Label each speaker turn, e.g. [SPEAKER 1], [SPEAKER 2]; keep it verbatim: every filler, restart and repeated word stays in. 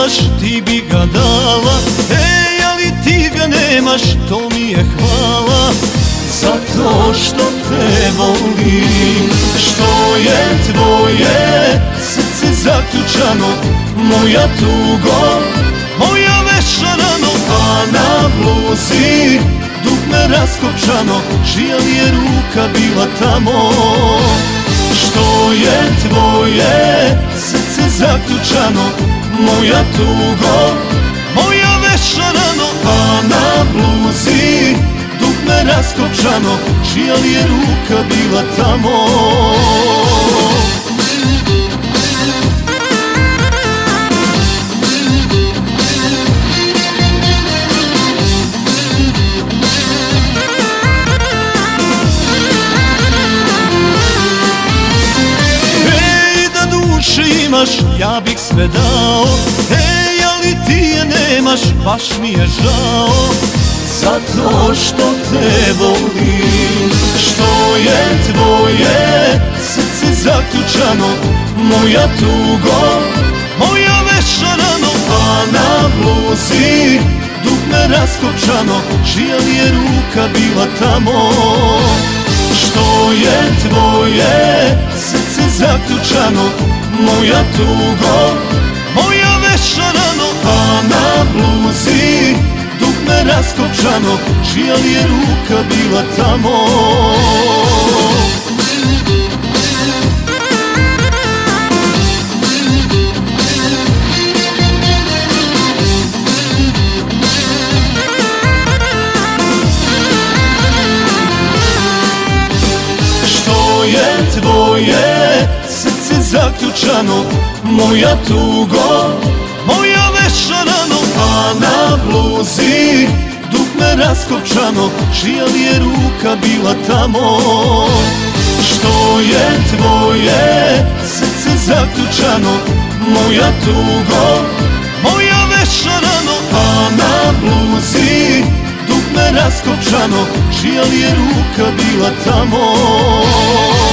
[SPEAKER 1] imaš, ti bi ga dala. Ej, ali ti ga nemaš, to mi je hvala. Zato što te volim, što je tvoje srce zaključano. Moja tugo, moja vešarano, a na bluzi dugme raskopčano. Čija li je ruka bila tamo? Što je tvoje srce zaključano. Moja tugo, moja vešarano, a na bluzi dugme raskopčano. Čija li je ruka bila tamo? Imaš, ja bih sve dao. Ej, ali ti je nemaš, baš mi je žao. Zato što te volim, što je tvoje srce zaključano. Moja tugo, moja vešarano, a na bluzi dugme raskopčano. Čija li je ruka bila tamo? Što je tvoje srce zaključano. Moja tugo, moja vešarano, a na bluzi dugme raskopčano. Čija li je ruka bila tamo? Što je tvoje srce zaključano. Moja tugo, moja vešarano, a na bluzi dugme raskopčano. Čija li je ruka bila tamo? Što je tvoje srce zaključano. Moja tugo, moja vešarano, a na bluzi dugme raskopčano. Čija li je ruka bila tamo?